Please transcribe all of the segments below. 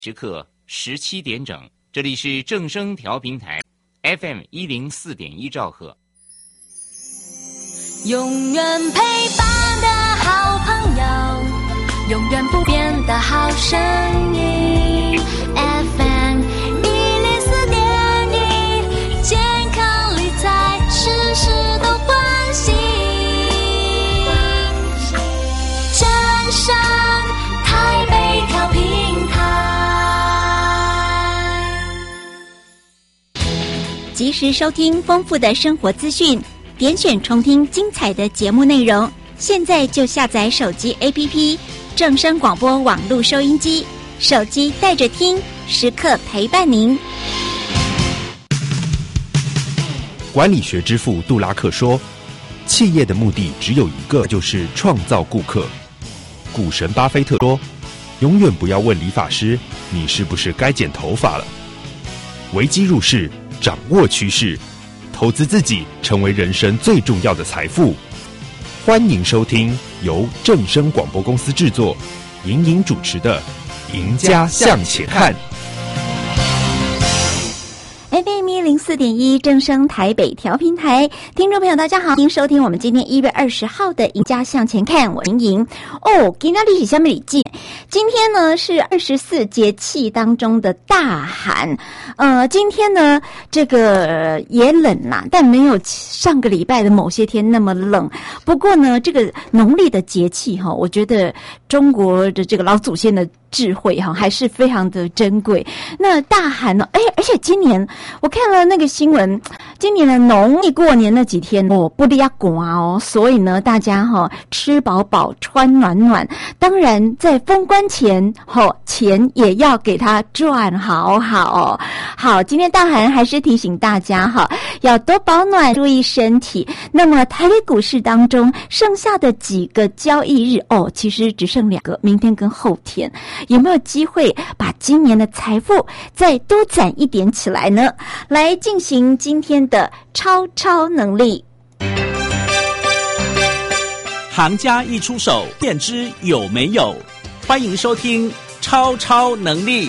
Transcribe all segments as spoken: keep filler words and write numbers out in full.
时刻十七点整，这里是正声调频台 F M 一零四点一兆赫。 永远陪伴的好朋友，永远不变的好声音 F M 一零四点一，健康理财事事都关心，正声台北调频台。 及时收听丰富的生活资讯，点选重听精彩的节目内容。现在就下载手机 A P P 正声广播网络收音机，手机带着听，时刻陪伴您。 管理学之父杜拉克说，企业的目的只有一个，就是创造顾客。股神巴菲特说，永远不要问理发师你是不是该剪头发了。危机入市，掌握趋势，投资自己成为人生最重要的财富。欢迎收听由正声广播公司制作、莹莹主持的《赢家向前看》。 F M 一零四点一正声台北调频台，听众朋友大家好，欢迎收听我们今天一月二十号的《赢家向前看》，我是莹莹。哦，今天历史下面礼记，今天呢是二十四节气当中的大寒。呃，今天呢这个也冷啦，但没有上个礼拜的某些天那么冷。不过呢，这个农历的节气哈，我觉得中国的这个老祖先的智慧哈，还是非常的珍贵。那大寒呢，哎，而且今年我看了那个新闻，今年的农历过年那几天哦，不离啊寡哦，所以呢，大家哈、哦、吃饱饱，穿暖暖。当然，在封关前，哈、哦、钱也要给他赚好好哦。好，今天大寒还是提醒大家哈，要多保暖，注意身体。那么台北股市当中剩下的几个交易日哦，其实只剩两个，明天跟后天。有没有机会把今年的财富再多攒一点起来呢？来进行今天的超超能力。 行家一出手，便知有没有。欢迎收听超超能力。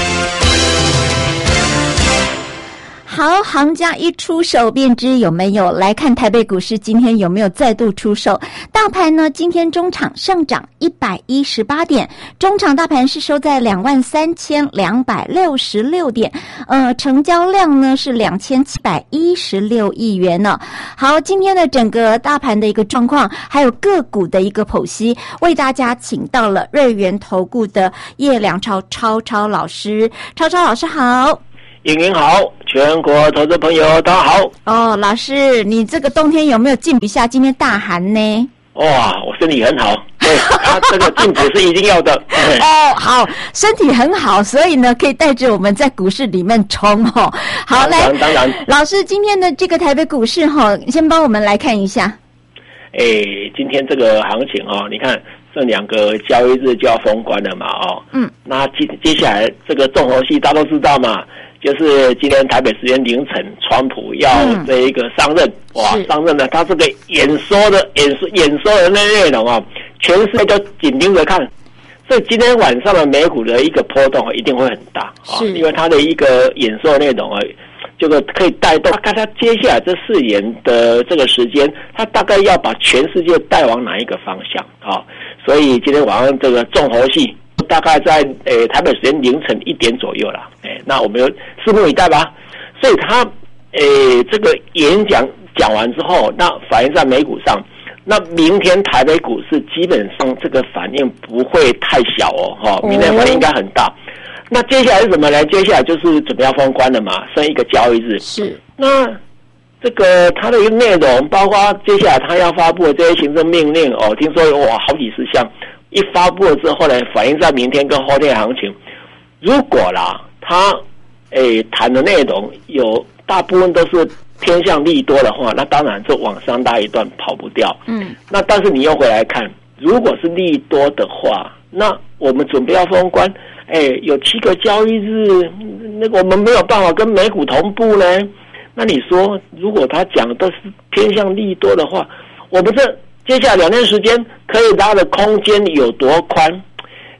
好，行家一出手便知有没有。来看台北股市今天有没有再度出手。大盘呢，今天中场上涨一百一十八点，中场大盘是收在两万三千两百六十六点，呃，成交量呢是两千七百一十六亿元呢。好，今天的整个大盘的一个状况，还有个股的一个剖析，为大家请到了瑞元投顾的叶良超超超老师。超超老师好。 莹莹好，全国投资朋友大家好。 哦，老师，你这个冬天有没有进补一下？今天大寒呢？ 哇，我身体很好，对，他这个进补是一定要的。 哦，好，身体很好，所以呢，可以带着我们在股市里面冲哦。好， 当然来， 当然， 老师，今天的这个台北股市哈、哦，先帮我们来看一下。 哎，今天这个行情哦，你看这两个交易日就要封关了嘛，哦，嗯，那接接下来这个重头戏大家都知道嘛。就是今天台北时间凌晨，川普要这一个上任，嗯、哇，上任了，他这个演说的演说演说的那内容啊，全世界都紧盯着看，所以今天晚上的美股的一个波动一定会很大啊，因为他的一个演说内容啊，这个可以带动，看他接下来这四年的这个时间，他大概要把全世界带往哪一个方向啊？所以今天晚上这个重头戏。大概在诶、呃、台北时间凌晨一点左右啦，诶、欸，那我们就拭目以待吧。所以他诶、呃、这个演讲讲完之后，那反映在美股上，那明天台北股市基本上这个反应不会太小哦，哈，明天反应应该很大。哦、那接下来是什么呢？接下来就是准备要封关了嘛，剩一个交易日。 是。 那这个它的一个内容，包括接下来他要发布的这些行政命令哦，听说有哇好几十项。一发布了之后呢，反映在明天跟后天的行情。如果啦，他诶谈的内容有大部分都是偏向利多的话，那当然就往上拉一段跑不掉。嗯，那但是你又回来看，如果是利多的话，那我们准备要封关，诶有七个交易日，那个我们没有办法跟美股同步呢。那你说，如果他讲的都是偏向利多的话，我们这接下来两天时间可以拉的空间有多宽？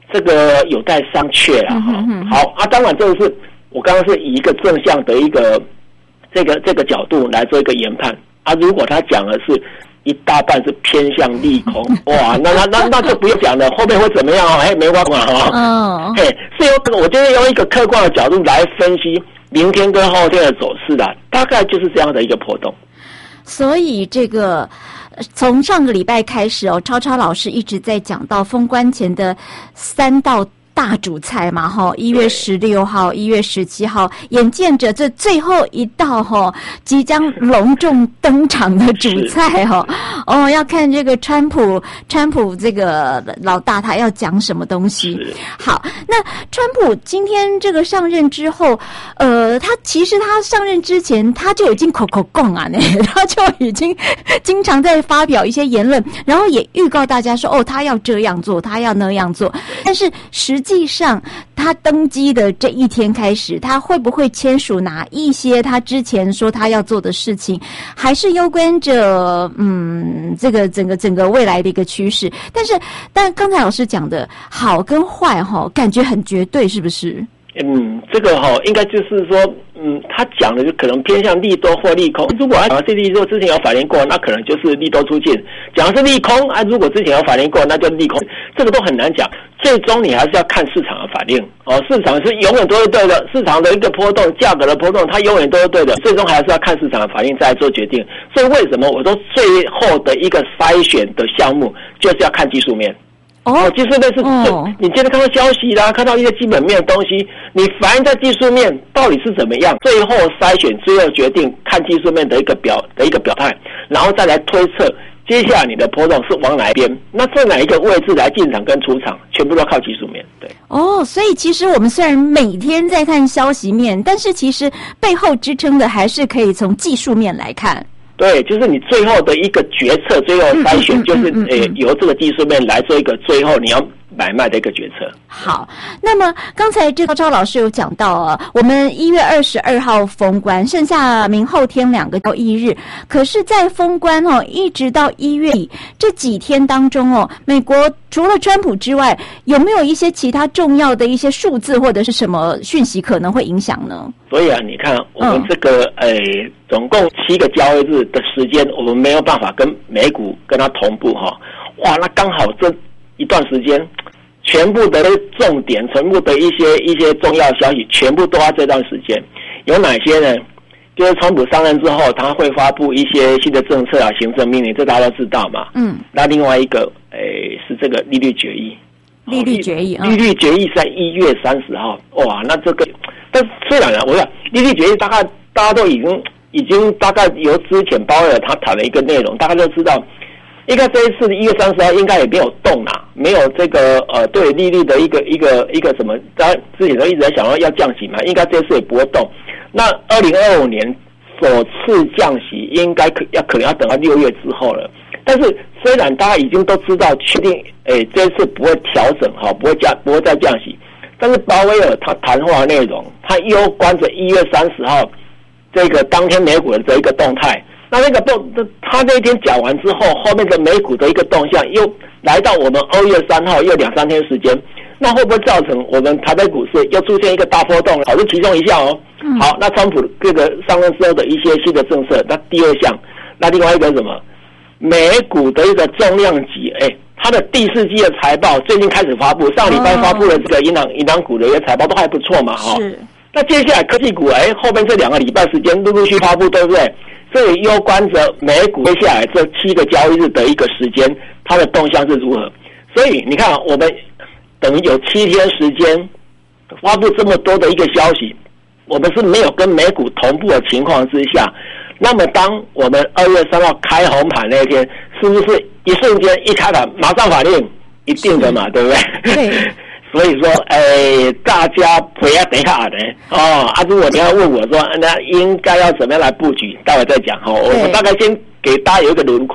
这个有待商榷啦。哈、嗯，好啊，当然这个是我刚刚是以一个正向的一个这个这个角度来做一个研判啊。如果他讲的是一大半是偏向利空，哇，那那那那就不用讲了，后面会怎么样啊？嘿，没办法哈。嗯，嘿，是由我觉得用一个客观的角度来分析明天跟后天的走势啦，大概就是这样的一个波动。 所以这个从上个礼拜开始哦，超超老师一直在讲到封关前的三道大主菜嘛，哈，一月十六号、一月十七号，眼见着这最后一道哈即将隆重登场的主菜哈，哦，要看这个川普，川普这个老大他要讲什么东西。好，那川普今天这个上任之后，呃，他其实他上任之前他就已经口口供啊，呢，他就已经经常在发表一些言论，然后也预告大家说，哦，他要这样做，他要那样做，但是实际实际上他登基的这一天开始，他会不会签署哪一些他之前说他要做的事情，还是攸关着嗯这个整个整个未来的一个趋势。但是但刚才老师讲的好跟坏齁，感觉很绝对，是不是？ 嗯，这个哈、哦，应该就是说，嗯，他讲的就可能偏向利多或利空。如果他讲的是利多，之前有反映过，那可能就是利多出尽；讲的是利空啊，如果之前有反映过，那就利空。这个都很难讲，最终你还是要看市场的反应哦。市场是永远都是对的，市场的一个波动、价格的波动，它永远都是对的。最终还是要看市场的反应再来做决定。所以为什么我说最后的一个筛选的项目就是要看技术面。哦，技术面是，哦、你今天看到消息啦，看到一些基本面的东西，你反映在技术面到底是怎么样？最后筛选，最后决定，看技术面的一个表的一个表态，然后再来推测接下来你的波动是往哪一边？那在哪一个位置来进场跟出场，全部都靠技术面。对。 哦，所以其实我们虽然每天在看消息面，但是其实背后支撑的还是可以从技术面来看。 对，就是你最后的一个决策，最后筛选，就是呃由这个技术面来做一个最后你要买卖的一个决策。 好，那么刚才这个赵老师有讲到啊，我们一月二十二号封关，剩下明后天两个交易日。可是，在封关哦，一直到一月底这几天当中哦，美国除了川普之外，有没有一些其他重要的一些数字或者是什么讯息可能会影响呢？ 所以啊，你看我们这个呃、嗯，总共七个交易日的时间，我们没有办法跟美股跟它同步哈。哇，那刚好这一段时间，全部的重点，全部的一些一些重要消息，全部都在这段时间。有哪些呢？就是川普上任之后，他会发布一些新的政策啊、行政命令，这大家都知道嘛。嗯。那另外一个，诶，是这个利率决议。 利率决议啊。 利率决议在一月三十号。哇，那这个，但虽然啊，我想利率决议大概大家都已经已经大概由之前鲍威尔他谈了一个内容，大家都知道。应该这一次一月三十号应该也没有动啦，没有这个呃对利率的一个一个一个什么，大家之前都一直在想要要降息嘛，应该这次也不会动。那二零二五年首次降息应该可要可能要等到六月之后了。但是虽然大家已经都知道确定，诶这次不会调整哈，不会降不会再降息，但是鲍威尔他谈话内容，他攸关着一月三十号这个当天美股的这一个动态。那那个动，他那天讲完之后，后面的美股的一个动向又来到我们二月三号，又两三天时间，那会不会造成我们台北股市又出现一个大波动？好，是其中一项哦。嗯、好，那川普这个上任之后的一些新的政策，那第二项，那另外一个是什么？美股的一个重量级，哎，它的第四季的财报最近开始发布，上礼拜发布的这个银行银行股的一些财报都还不错嘛，哈、哦。是。那接下来科技股，哎，后面这两个礼拜时间陆陆续发布，对不对？这也攸关着美股接下来这七个交易日的一个时间，它的动向是如何。所以你看，我们等于有七天时间发布这么多的一个消息，我们是没有跟美股同步的情况之下，那么当我们二月三号开红盘那天，是不是一瞬间一开盘马上反应？一定的嘛，对不对？对。所以说，哎，大家不要等下的哦。啊，如果你要问我说，那应该要怎么样来布局，待会再讲哈。我们大概先给大家有一个轮廓了。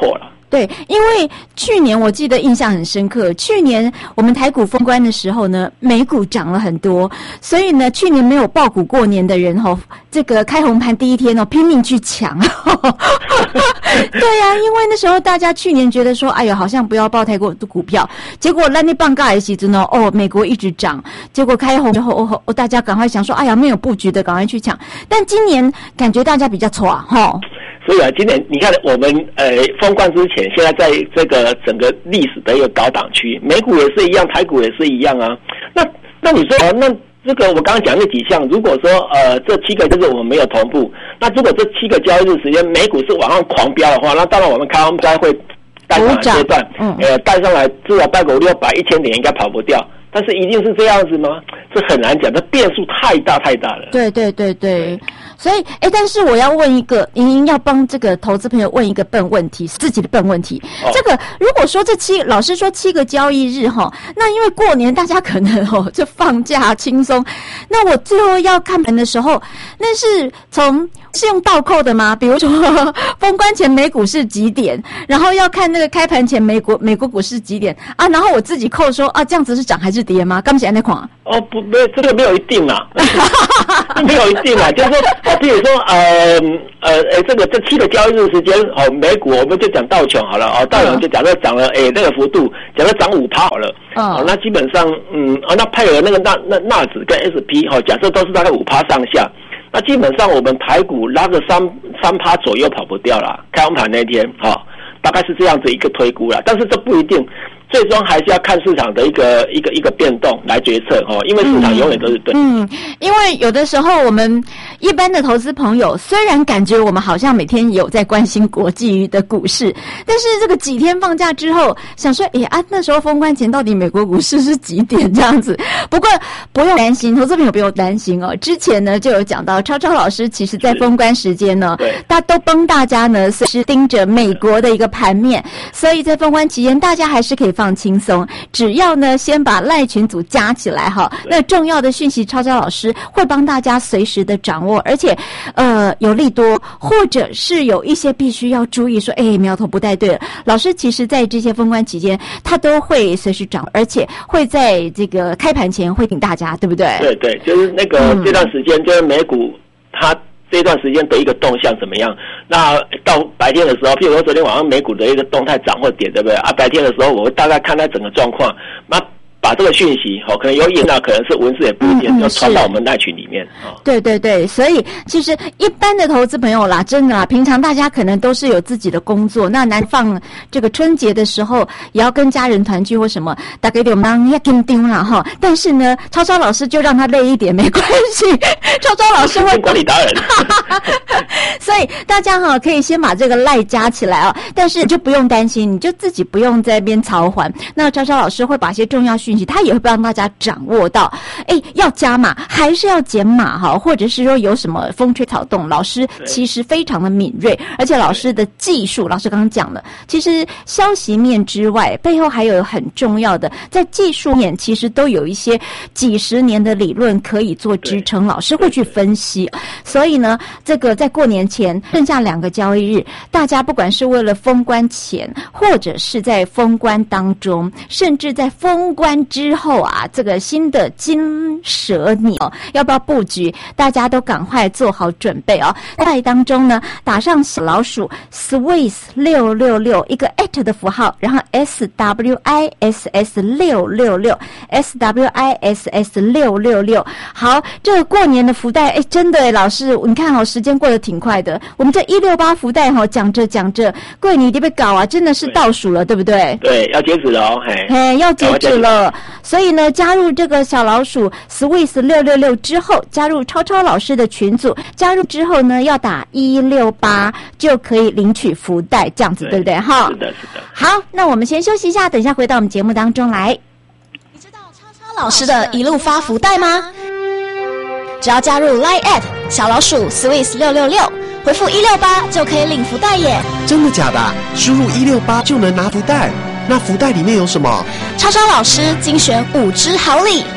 对，因为去年我记得印象很深刻，去年我们台股封关的时候呢，美股涨了很多，所以呢，去年没有抱股过年的人哦，这个开红盘第一天哦，拼命去抢。对呀、啊，因为那时候大家去年觉得说，哎呀，好像不要抱台股的股票，结果那那棒嘎的时候呢，哦，美国一直涨，结果开红之后，哦，哦大家赶快想说，哎呀，没有布局的，赶快去抢。但今年感觉大家比较错哈。 所以啊，今年你看我们呃封关之前，现在在这个整个历史的一个高档区，美股也是一样，台股也是一样啊。那那你说，那这个我刚刚讲那几项，如果说呃这七个就是我们没有同步，那如果这七个交易日时间美股是往上狂飙的话，那当然我们开完该会带上来阶段，嗯，呃带上来至少带个五六百一千点应该跑不掉。但是一定是这样子吗？这很难讲，这变数太大太大了。 对对对对，所以哎，但是我要问一个，莹莹要帮这个投资朋友问一个笨问题，自己的笨问题。哦、这个如果说这七，老师说七个交易日哈，那因为过年大家可能哦就放假轻松，那我最后要看盘的时候，那是从是用倒扣的吗？比如说封关前美股是几点，然后要看那个开盘前美国美国股市几点啊，然后我自己扣说啊，这样子是涨还是跌吗？刚才那款哦不，没这个没有一定啊，没有一定啊，就是说，比如说呃呃呃，这个这七个交易日时间哦，美股我们就讲道琼好了哦，道琼就假设涨了诶那个幅度，假设涨五趴好了，哦，那基本上嗯啊，那配合那个纳那纳指跟 S P 哦，假设都是大概五趴上下。那基本上我们台股拉个三三趴左右跑不掉啦，开完盘那天哈、哦，大概是这样子一个推估啦，但是这不一定，最终还是要看市场的一个一个一个变动来决策哦，因为市场永远都是对。 嗯，因为有的时候我们一般的投资朋友，虽然感觉我们好像每天有在关心国际的股市，但是这个几天放假之后，想说，哎啊，那时候封关前到底美国股市是几点这样子？不过不用担心，投资朋友不用担心哦。之前呢就有讲到，超超老师其实在封关时间呢，他都帮大家呢随时盯着美国的一个盘面，所以在封关期间，大家还是可以放轻松，只要呢先把赖群组加起来哈，那重要的讯息，超超老师会帮大家随时的掌握，而且呃有利多，或者是有一些必须要注意说，哎苗头不太对了，老师其实在这些封关期间，他都会随时掌握，而且会在这个开盘前会请大家，对不对？ 对对，就是那个、嗯、这段时间，就是美股它这段时间的一个动向怎么样？那到白天的时候，譬如说昨天晚上美股的一个动态涨或跌，对不对？啊，白天的时候我会大概看它整个状况，那把这个讯息哦，可能有引导，可能是文字也不一定，要传到我们赖群里面啊。 对对对，所以其实一般的投资朋友啦，真的啦，平常大家可能都是有自己的工作，那难放这个春节的时候，也要跟家人团聚或什么，大概有忙要跟丢啦哈。但是呢，超超老师就让他累一点没关系，超超老师会管理达人。 所以大家哈可以先把这个赖加起来啊，但是就不用担心，你就自己不用在那边操烦。那超超老师会把一些重要讯息，他也会帮大家掌握到，哎，要加码还是要减码哈，或者是说有什么风吹草动，老师其实非常的敏锐，而且老师的技术，老师刚刚讲了，其实消息面之外，背后还有很重要的，在技术面其实都有一些几十年的理论可以做支撑，老师会去分析。所以呢，这个在过年前剩下两个交易日，大家不管是为了封关前，或者是在封关当中，甚至在封关之后啊，这个新的金蛇年哦，要不要布局？大家都赶快做好准备哦。在当中呢，打上小老鼠 Swiss 六六六一个 at 的符号，然后 S W I S S 六六六 S W I S S 六六六。好，这个过年的福袋，哎，真的哎，老师，你看哦，时间过得挺快的。我们这一六八福袋哈、哦，讲着讲着，过年得被搞啊，真的是倒数了， 对, 对不对？ 对，要截止了哦，嘿， 嘿，要截止了。所以呢，加入这个小老鼠 Swiss 六六六之后，加入超超老师的群组，加入之后呢，要打一六八就可以领取福袋，这样子 对, 对不对？哈， 是的，是的。 好，那我们先休息一下，等一下回到我们节目当中来。 你知道超超老师的一路发福袋吗？只要加入 Line at 小老鼠 Swiss 六六六，回复一六八就可以领福袋耶！ 真的假的？输入一六八就能拿福袋？那福袋里面有什么？ 超超老师精选五支好礼，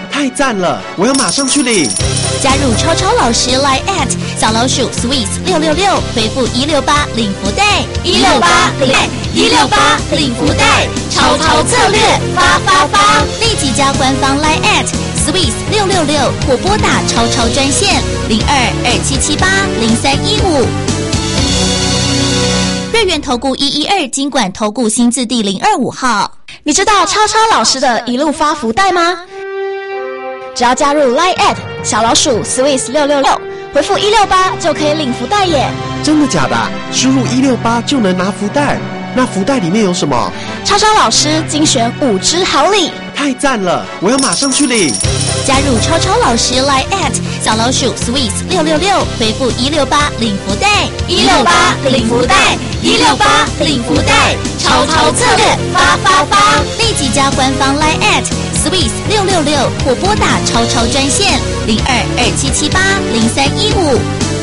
太赞了！我要马上去领。 加入超超老师 Line at 小老鼠 Swiss 六六六，回复一六八领福袋，一六八领一六八领福袋，超超策略发发发！立即加官方 Line at Swiss 六六六或拨打超超专线零二二七七八零三一五。瑞元投顾一一二金管投顾新字第零二五号。 你知道超超老师的一路发福袋吗？只要加入 Line at 小老鼠 Swiss 六六六，回复一六八就可以领福袋耶！ 真的假的？输入一六八就能拿福袋？那福袋里面有什么？ 超超老师精选五支好礼， 太赞了！我要马上去领。 加入超超老师 Line at 小老鼠 Swiss 六六六，回复一六八领福袋，一六八领福袋，一六八领福袋，超超策略发发发！立即加官方 Line at Swiss 六六六或拨打超超专线零二二七七八零三一五。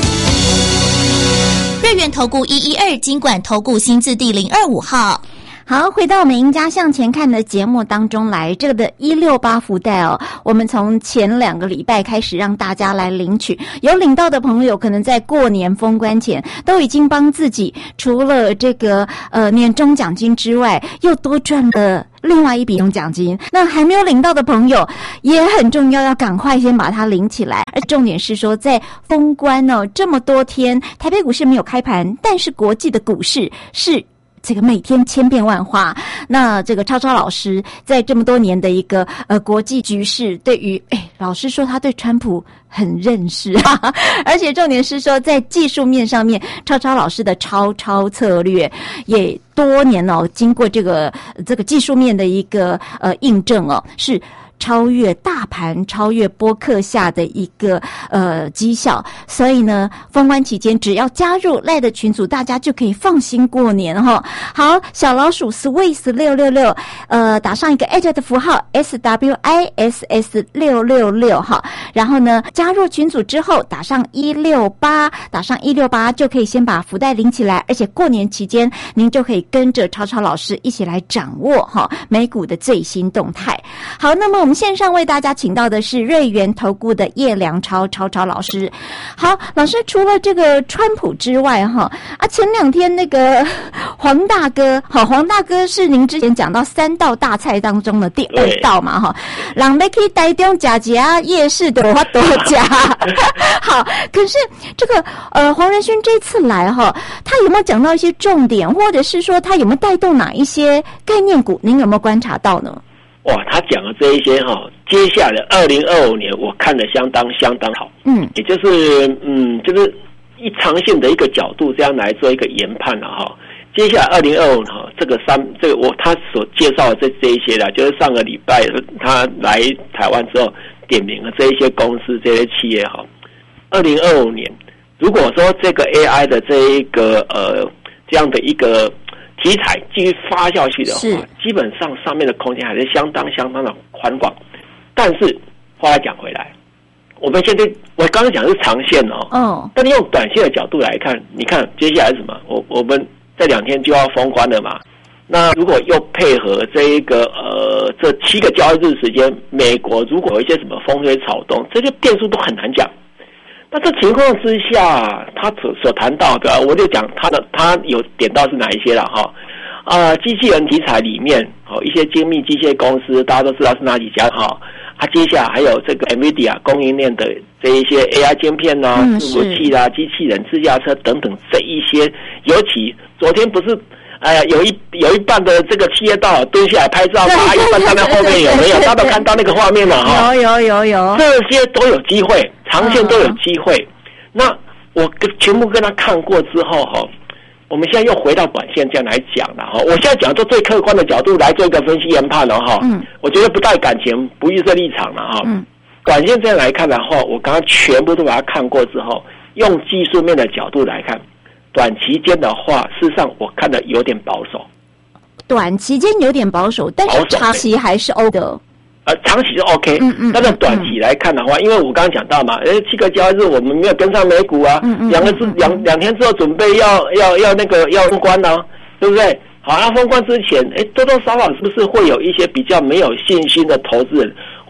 瑞元投顾一一二金管投顾新字第零二五号。 好，回到我们赢家向前看的节目当中来，这个的一六八福袋哦，我们从前两个礼拜开始让大家来领取，有领到的朋友可能在过年封关前都已经帮自己除了这个呃年终奖金之外，又多赚了另外一笔年终奖金。那还没有领到的朋友也很重要，要赶快先把它领起来。而重点是说，在封关哦这么多天，台北股市没有开盘，但是国际的股市是这个每天千变万化。那这个超超老师在这么多年的一个呃国际局势，对于哎老师说他对川普很认识啊，而且重点是说在技术面上面，超超老师的超超策略也多年哦，经过这个这个技术面的一个呃印证哦，是超越大盘、超越波克夏的一个呃绩效，所以呢，封关期间只要加入赖的群组，大家就可以放心过年哈。好，小老鼠 Swiss 六六六，呃，打上一个 at 的符号 S W I S S 六六六哈，然后呢，加入群组之后打上一六八，打上一六八就可以先把福袋领起来，而且过年期间您就可以跟着超超老师一起来掌握哈美股的最新动态。好，那么我们线上为大家请到的是瑞元投顾的叶良超超超老师。好，老师除了这个川普之外哈啊，前两天那个黄大哥，好，黄大哥是您之前讲到三道大菜当中的第二道嘛哈，人要去台中吃一下夜市的话多加。好，可是这个呃黄仁勋这次来哈，他有没有讲到一些重点，或者是说他有没有带动哪一些概念股？您有没有观察到呢？ 哇，他讲的这一些哈、哦，接下来二零二五年我看得相当相当好，嗯，也就是嗯，就是一长线的一个角度这样来做一个研判了哈。接下来二零二五哈，这个三这个我他所介绍的这这一些啦，就是上个礼拜他来台湾之后点名了这一些公司这些企业哈。二零二五年，如果说这个 A I 的这一个呃这样的一个题材继续发酵去的话，基本上上面的空间还是相当相当的宽广。但是话来讲回来，我们现在我刚刚讲的是长线哦，哦，但是用短线的角度来看，你看接下来是什么？我我们这两天就要封关了嘛。那如果又配合这一个呃这七个交易日时间，美国如果有一些什么风吹草动，这些变数都很难讲。那这情况之下，他所所谈到的，我就讲他的，他有点到是哪一些了哈？啊、呃，机器人题材里面，哦，一些精密机械公司，大家都知道是哪几家哈？啊，接下来还有这个 NVIDIA 供应链的这一些 A I 晶片啊、伺服器啦、机器人、自驾车等等这一些，尤其昨天不是。哎呀，有一有一半的这个企业道蹲下来拍照，把一半站在后面，有没有？大家都看到那个画面了哈。有有有有，这些都有机会，长线都有机会。嗯、那我跟全部跟他看过之后哈，我们现在又回到短线这样来讲了哈。我现在讲做最客观的角度来做一个分析研判了哈。嗯，我觉得不带感情，不预设立场了哈。嗯，短线这样来看的话，我刚刚全部都把它看过之后，用技术面的角度来看。短期间的话，事实上我看的有点保守。 短期间有点保守，但是长期还是 O 的。 呃，长期是 OK， 嗯嗯，但是短期来看的话，嗯、因为我刚刚讲到嘛，哎，七个交易日我们没有跟上美股啊，嗯嗯，两个是两两天之后准备要要要那个要封关呢、啊，对不对？好，那封关之前，哎，多多少少是不是会有一些比较没有信心的投资人？会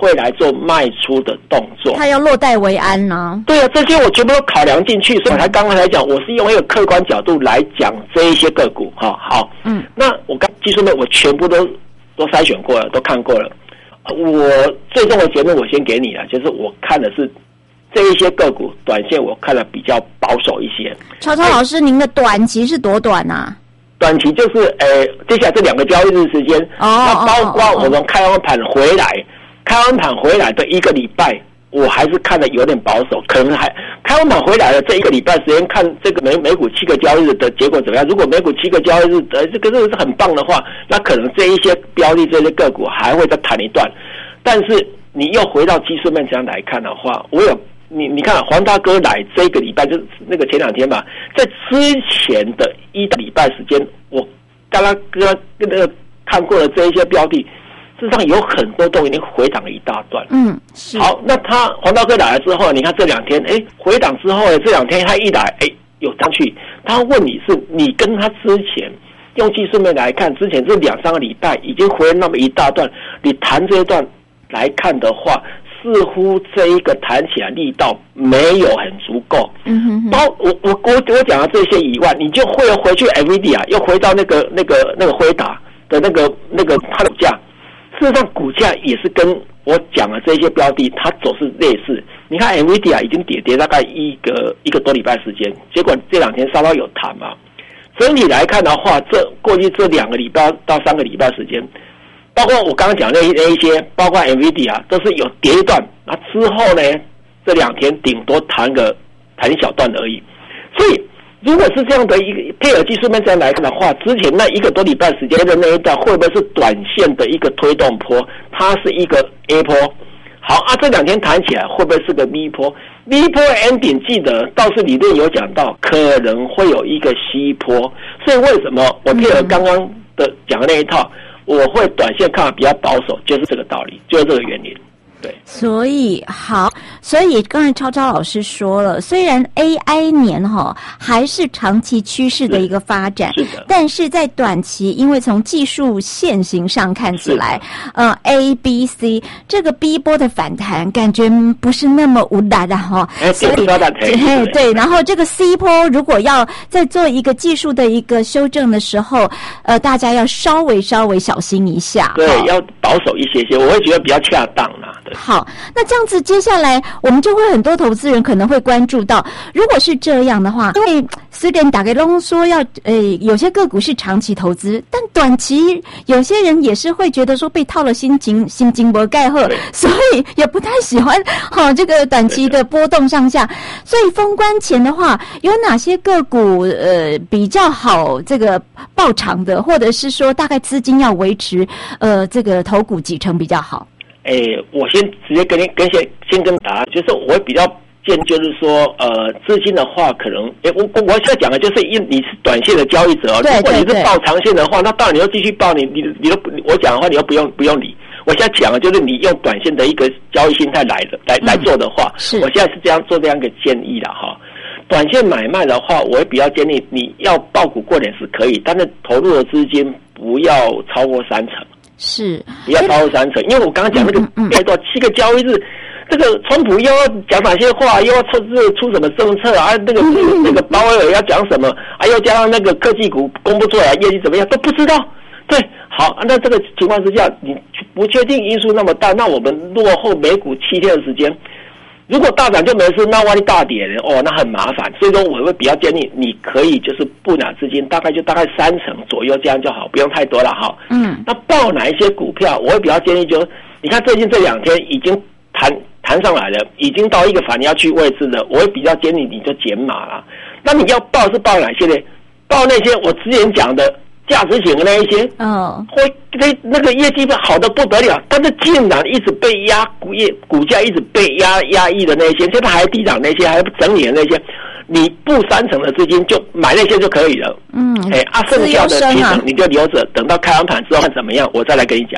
会来做卖出的动作， 他要落袋为安呢、啊。 对啊，这些我全部都考量进去，所以我才刚刚才讲，我是用一个客观角度来讲这一些个股哈。好，嗯，那我刚技术面我全部都都筛选过了，都看过了。我最终的结论我先给你了，就是我看的是这一些个股短线，我看的比较保守一些。 超超老师，您的短期是多短啊？ 短期就是呃，接下来这两个交易日时间，哦，那包括我们开完盘回来，哦、开完盘回来的一个礼拜，我还是看的有点保守，可能还开完盘回来了这一个礼拜时间，看这个美美股七个交易日的结果怎么样。如果美股七个交易日的这个日是很棒的话，那可能这一些标的这些个股还会再弹一段。但是你又回到技术面这样来看的话，我有。你你看，黄大哥来这个礼拜就是那个前两天吧，在之前的一个礼拜时间，我刚刚跟跟那个看过的这一些标的，事实上有很多都已经回档了一大段。 嗯，是。 好，那他黄大哥来了之后，你看这两天，哎，回档之后，这两天他一来，哎，有上去。他问你是你跟他之前用技术面来看，之前这两三个礼拜已经回了那么一大段，你谈这一段来看的话。似乎这一个弹起来力道没有很足够。嗯哼哼。包我我我我讲的这些以外，你就会回去 N V I D I A 又回到那个那个那个辉达的那个那个它的股价，事实上股价也是跟我讲的这些标的它走势类似。你看 N V I D I A 已经跌跌大概一个一个多礼拜时间，结果这两天稍稍有弹嘛。整体来看的话，这过去这两个礼拜到三个礼拜时间。包括我刚刚讲的那一些，包括 N V I D I A 都是有跌一段，那之后呢，这两天顶多弹个弹一小段而已。所以，如果是这样的一个配合技术面这样来看的话，之前那一个多礼拜时间的那一段，会不会是短线的一个推动波？它是一个 A 波。好啊，这两天弹起来会不会是个 V 波 ？V 波 ending 记得倒是理论有讲到，可能会有一个 C 波。所以为什么我配合刚刚的讲的那一套？我会短线看比较保守，就是这个道理，就是这个原因。对， 所以好，所以刚才超超老师说了，虽然 A I 年哈还是长期趋势的一个发展， 是的， 但是在短期，因为从技术线型上看起来，呃 A B C 这个 B 波的反弹感觉不是那么无达的哈， 哎，所以对对，然后这个 C 波如果要再做一个技术的一个修正的时候，呃，大家要稍微稍微小心一下， 对，要保守一些些，我会觉得比较恰当啦。 好，那这样子接下来我们就会很多投资人可能会关注到，如果是这样的话，因为虽然打给龙说要呃有些个股是长期投资，但短期有些人也是会觉得说被套了心情心情不盖贺，所以也不太喜欢好、哦、这个短期的波动上下。所以封关前的话，有哪些个股呃比较好这个抱长的，或者是说大概资金要维持呃这个投股几成比较好？ 诶，我先直接跟你跟先先跟答，就是我会比较建议，就是说，呃，资金的话，可能，诶，我我我现在讲的就是，因你是短线的交易者哦，如果你是抱长线的话，那当然你要继续抱，你你你都我讲的话，你又不用不用理。我现在讲的就是你用短线的一个交易心态来的来来做的话， 是我现在是这样做这样一个建议了哈。短线买卖的话，我会比较建议你要抱股过年是可以，但是投入的资金不要超过三成。 是， 不要超过三成，因为我刚刚讲那个太多七个交易日，这个川普又要讲哪些话，又要出出什么政策啊？那个那个鲍威尔要讲什么？啊，又加上那个科技股公布出来业绩怎么样都不知道。对，好，那这个情况之下，你不确定因素那么大，那我们落后美股七天的时间。如果大涨就没事，那万一大跌哦，那很麻烦。所以说，我会比较建议你可以就是布拿资金，大概就大概三成左右这样就好，不用太多了哈。嗯。那报哪一些股票，我会比较建议就，你看最近这两天已经弹弹上来了，已经到一个反压区位置了，我会比较建议你就减码了。那你要报是报哪些呢？报那些我之前讲的价值型的那一些，嗯，会那那个业绩好的不得了，但是竟然一直被压股业股价一直被压压抑的那些，现在还低涨那些，还不整理的那些，你布三成的资金就买那些就可以了。嗯，哎，啊，剩下的七成你就留着，等到开完盘之后看怎么样，我再来跟你讲。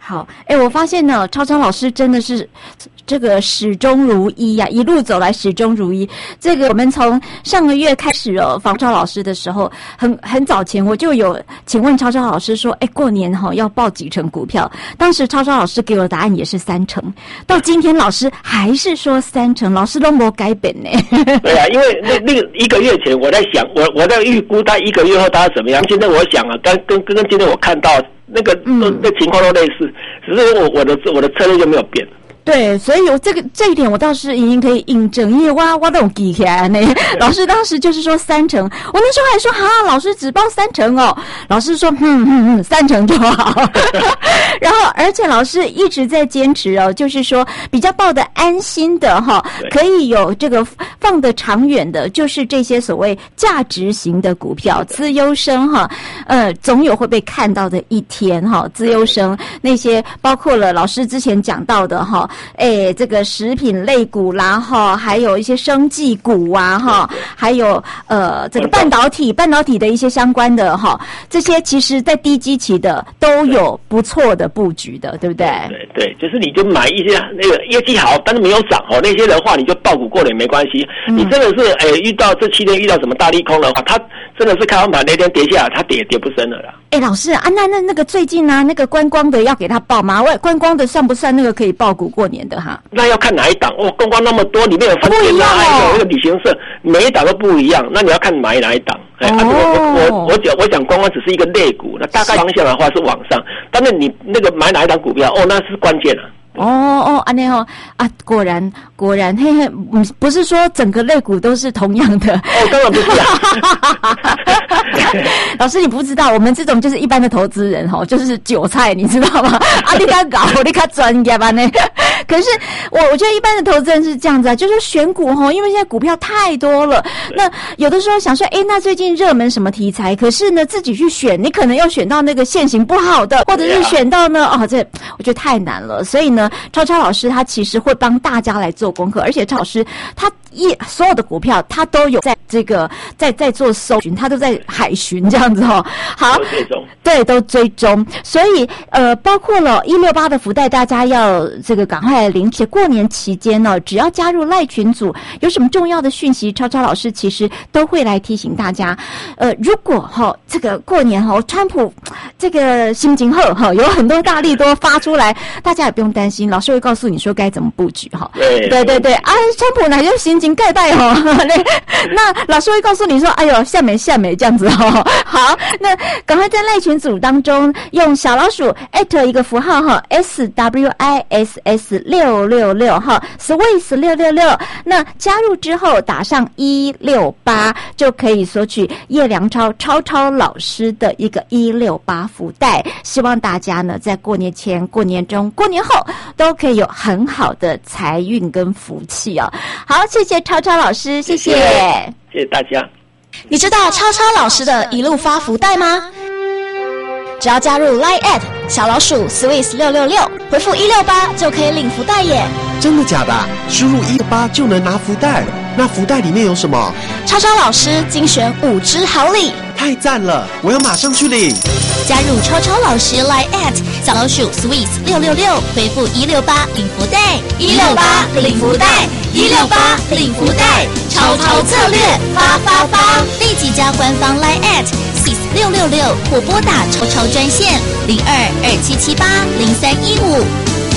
好，哎，我发现呢，超超老师真的是这个始终如一呀、啊，一路走来始终如一。这个我们从上个月开始哦，访超老师的时候，很很早前我就有请问超超老师说，哎，过年哈、哦、要报几成股票？当时超超老师给我的答案也是三成，到今天老师还是说三成，老师都没改变呢。 对啊，因为那那个一个月前我在想，我我在预估他一个月后大概怎么样。现在我想啊，跟跟跟今天我看到。那个都那情况都类似，只是我我的我的策略就没有变。 对，所以我这个这一点我倒是已经可以印证，因为哇哇都有记起来呢。老师当时就是说三成，我那时候还说哈，老师只报三成哦。老师说嗯嗯嗯，三成就好。然后而且老师一直在坚持哦，就是说比较抱得安心的哈，可以有这个放得长远的，就是这些所谓价值型的股票，资优生哈，呃，总有会被看到的一天哈。资优生那些包括了老师之前讲到的哈。哎，这个食品类股啦，哈，还有一些生技股啊，哈，还有呃，这个半导体、半导体的一些相关的哈，这些其实在低基期的都有不错的布局的，对不对？ 对对，就是你就买一些那个业绩好但是没有涨哦，那些的话你就抱股过了也没关系。嗯、你真的是哎遇到这七天遇到什么大利空的话，它真的是开完盘那天跌下来，它跌跌不深了啦。 哎，老师啊，那那那个最近啊，那个观光的要给他报吗？喂，观光的算不算那个可以报股过年的哈？ 那要看哪一档哦，观光那么多，里面有饭店啊，还有那个旅行社，每一档都不一样。那你要看买哪一档。哎、哦，啊、我我我讲我讲观光只是一个类股，那大概方向的话是往上，但是你那个买哪一档股票哦，那是关键啊。 哦哦，安内哦啊，果然果然，嘿嘿，不是说整个类股都是同样的哦，当然不是啊。 老师，你不知道，我们这种就是一般的投资人哈，就是韭菜，你知道吗？啊，你看搞，你看专业吧呢。可是我我觉得一般的投资人是这样子啊，就是选股哈，因为现在股票太多了，那有的时候想说，哎，那最近热门什么题材？可是呢，自己去选，你可能要选到那个现行不好的，或者是选到呢，哦，这我觉得太难了，所以呢。超超老师他其实会帮大家来做功课，而且超老师他一所有的股票他都有在这个在在做搜寻，他都在海巡这样子哦。好，对，都追踪，所以呃，包括了一六八的福袋，大家要这个赶快来领取。过年期间呢，只要加入赖群组，有什么重要的讯息，超超老师其实都会来提醒大家。呃，如果哈、哦、这个过年哈、哦，川普这个心情后哈、哦，有很多大利多发出来，大家也不用担心。老师会告诉你说该怎么布局哈，对对对对啊，川普哪就心情盖拜哈，那老师会告诉你说，哎呦，下美下美这样子哈。好，那赶快在赖群组当中用小老鼠 at 一个符号哈 ，S W I S S 六六六哈 ，Swiss 六六六，那加入之后打上一六八就可以索取叶良超超超老师的一个一六八福袋。希望大家呢在过年前、过年中、过年后。都可以有很好的财运跟福气哦。好，谢谢超超老师，谢谢， 谢谢大家。 你知道超超老师的一路发福袋吗？只要加入 Line at 小老鼠 Swiss 六六六，回复一六八就可以领福袋耶！ 真的假的？输入一六八就能拿福袋？那福袋里面有什么？ 超超老师精选五支好礼， 太赞了！我要马上去领。 加入超超老师 Line at 小老鼠 Swiss 六六六，回复一六八领福袋，一六八领福袋，一六八领福袋，超超策略发发发！立即加官方 Line at Swiss 六六六或拨打超超专线零二二七七八零三一五。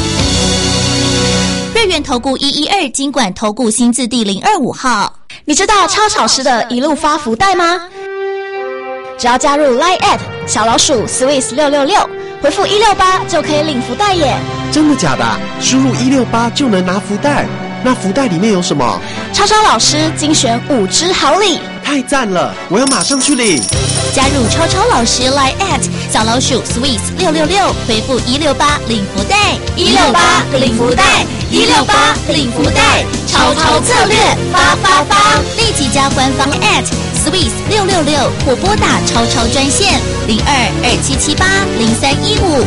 瑞元投顾一一二金管投顾新字第零二五号。 你知道超老师的一路发福袋吗？只要加入 Line at 小老鼠 Swiss 六六六，回复一六八就可以领福袋耶！ 真的假的？输入一六八就能拿福袋？那福袋里面有什么？ 超超老师精选五支好礼， 太赞了！我要马上去领。 加入超超老师 Line at 小老鼠 Swiss 六六六，回复一六八领福袋，一六八领福袋，一六八领福袋，超超策略发发发！立即加官方 at Swiss 六六六或拨打超超专线零二二七七八零三一五。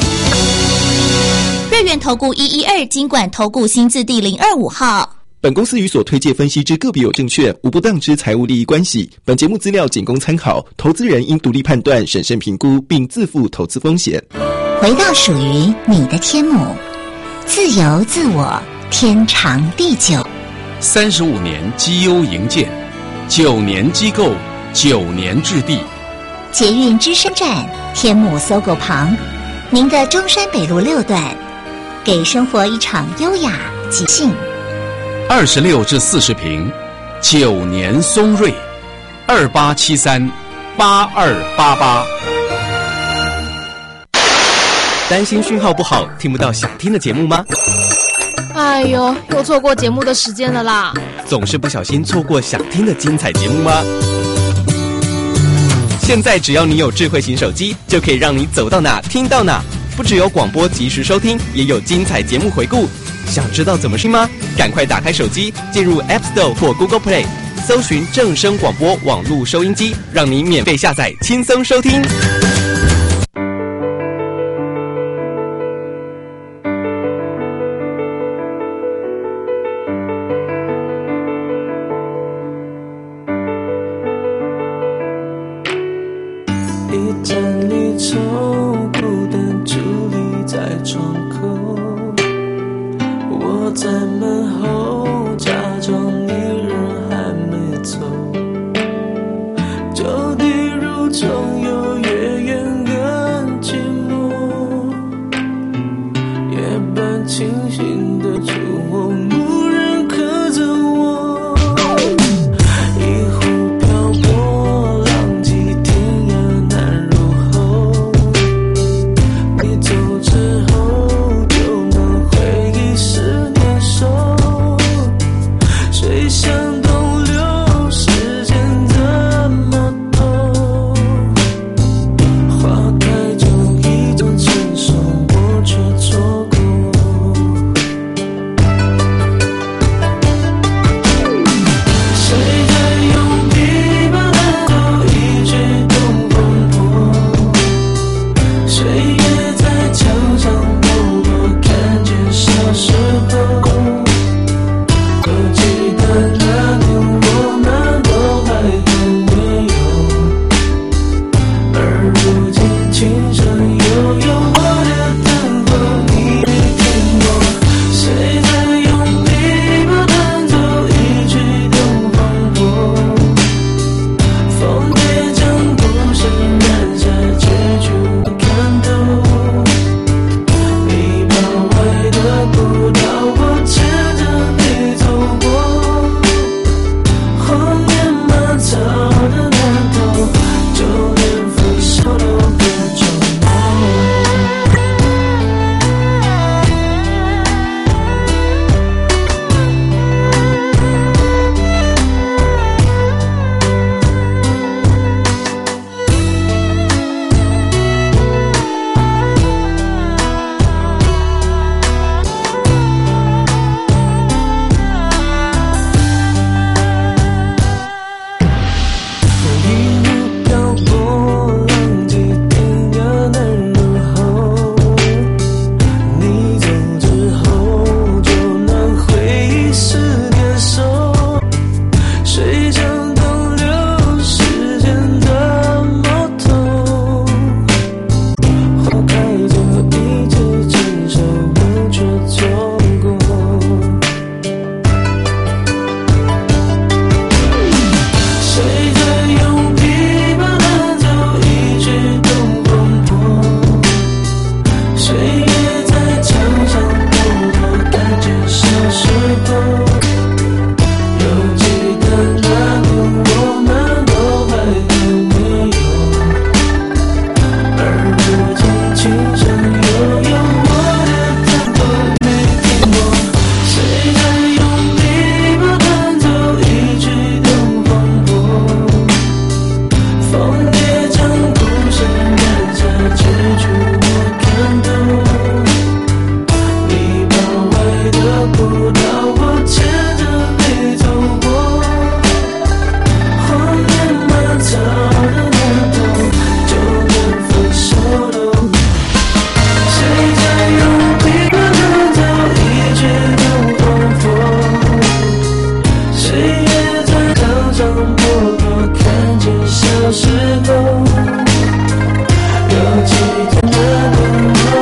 瑞元投顾一一二金管投顾新字第零二五号。 本公司与所推介分析之个别有证券无不当之财务利益关系。本节目资料仅供参考，投资人应独立判断、审慎评估，并自负投资风险。 回到属于你的天母，自由自我，天长地久。 三十五年绩优营建，九年机构，九年置地。 捷运之声站天母搜狗旁，您的中山北路六段，给生活一场优雅即兴。 二十六至四十平，九年松瑞，二八七三八二八八。 担心讯号不好，听不到想听的节目吗？ 哎呦，又错过节目的时间了啦！ 总是不小心错过想听的精彩节目吗？现在只要你有智慧型手机，就可以让你走到哪听到哪。不只有广播及时收听，也有精彩节目回顾。想知道怎么听吗？赶快打开手机，进入 App Store 或 Google Play， 搜寻正声广播网络收音机，让你免费下载，轻松收听。 时候，有几天的你我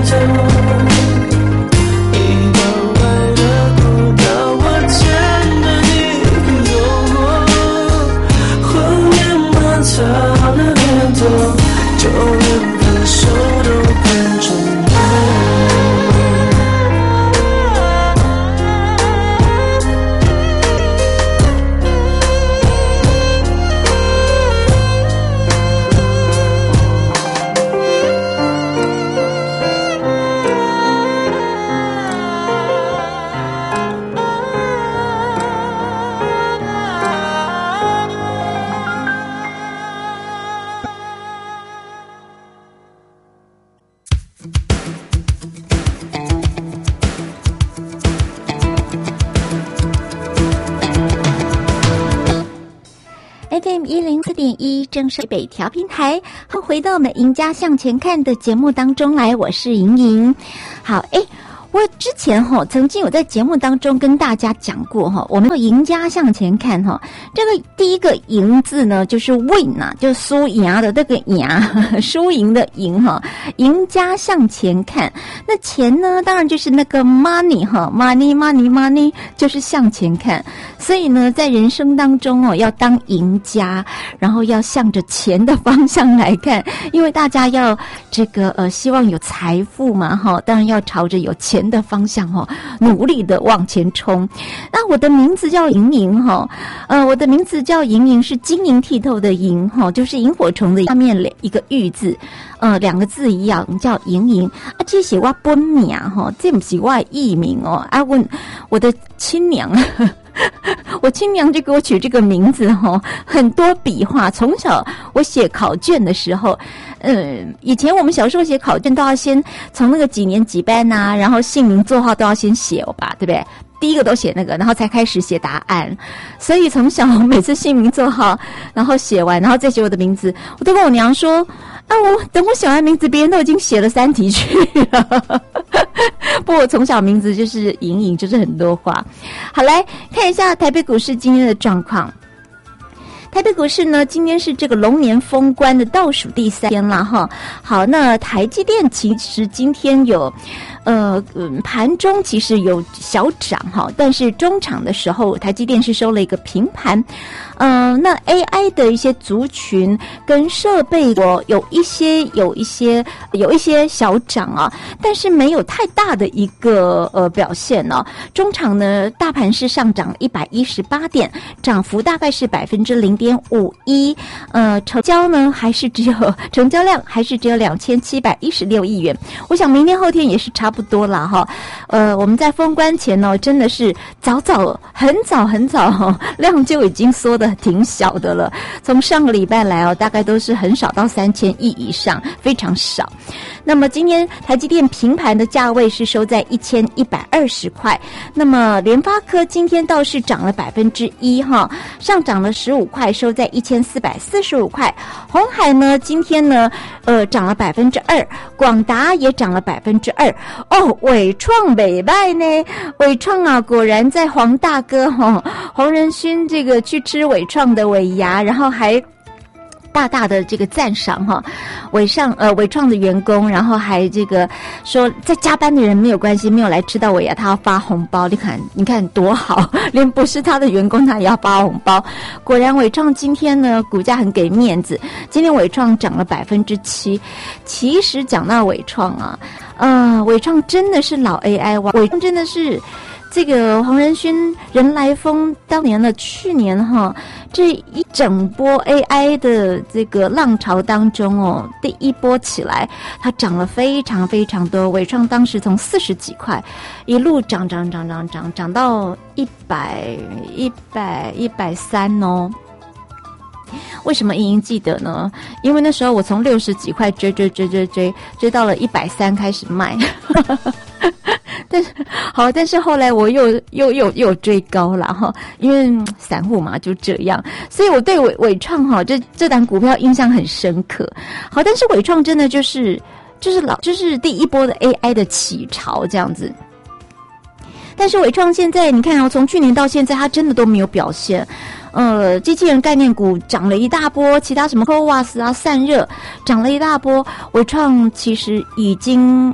F M 一零四点一正声北调频台，好，回到我们赢家向前看的节目当中来，我是莹莹。好，哎。我之前哈曾经有在节目当中跟大家讲过哈，我们赢家向前看哈，这个第一个赢字呢就是 win 啊，就是输赢的这个赢，输赢的赢哈，赢家向前看。那钱呢，当然就是那个 money 哈 ，money money money 就是向前看。所以呢，在人生当中哦，要当赢家，然后要向着钱的方向来看，因为大家要这个呃希望有财富嘛哈，当然要朝着有钱的方向哦，努力的往前冲。那我的名字叫莹莹哈，呃，我的名字叫莹莹，是晶莹剔透的莹哈，就是萤火虫的下面一个玉字，呃，两个字一样叫莹莹。啊，这写我本名哈，这不是我的艺名哦。啊，问我的亲娘。我亲娘就给我取这个名字哈，很多笔画。从小我写考卷的时候，嗯，以前我们小时候写考卷都要先从那个几年几班啊，然后姓名座号都要先写吧，对不对？第一个都写那个，然后才开始写答案。所以从小每次姓名座号，然后写完，然后再写我的名字，我都跟我娘说：“啊，我等我写完名字，别人都已经写了三题去了。”不过我从小名字就是莹莹，就是很多话。好，来看一下台北股市今天的状况。台北股市呢，今天是这个龙年封关的倒数第三天了哈。好，那台积电其实今天有，呃，嗯，盘中其实有小涨哈，但是中场的时候，台积电是收了一个平盘。嗯、呃，那 A I 的一些族群跟设备我有一些有一些有一些小涨啊，但是没有太大的一个呃表现哦。中场呢，大盘是上涨一百一十八点，涨幅大概是百分之零点五一。呃，成交呢还是只有成交量还是只有两千七百一十六亿元。我想明天后天也是差不多啦哈。呃，我们在封关前呢、哦，真的是早早很早很早、哦、量就已经缩的挺小的了，从上个礼拜来哦，大概都是很少到三千亿以上，非常少。那么今天台积电平盘的价位是收在一千一百二十块。那么联发科今天倒是涨了百分之一哈，上涨了十五块，收在一千四百四十五块。鸿海呢，今天呢，呃，涨了百分之二，广达也涨了百分之二。哦，伟创北拜呢，伟创啊，果然在黄大哥哈、哦、黄仁勋这个去吃伟创的尾牙，然后还大大的这个赞赏哈，伟上呃伟创的员工，然后还这个说在加班的人没有关系，没有来吃到尾牙，他要发红包。你看，你看多好，连不是他的员工他也要发红包。果然伟创今天呢股价很给面子，今天伟创涨了百分之七。其实讲到伟创啊，呃，伟创真的是老 A I 哇，伟创真的是。这个黄仁勋、人来疯当年的去年哈，这一整波 A I 的这个浪潮当中哦，第一波起来，它涨了非常非常多。伟创当时从四十几块一路涨涨涨涨涨涨到一百、一百、一百三哦。为什么莹莹记得呢？因为那时候我从六十几块追追追追追追到了一百三开始卖。但是好，但是后来我又又又又追高了哈，因为、嗯、散户嘛就这样，所以我对伟伟创哈这这档股票印象很深刻。好，但是伟创真的就是就是老就是第一波的 A I 的起潮这样子。但是伟创现在你看哦，从去年到现在它真的都没有表现。呃，机器人概念股涨了一大波，其他什么 C O A S 啊、散热涨了一大波，伟创其实已经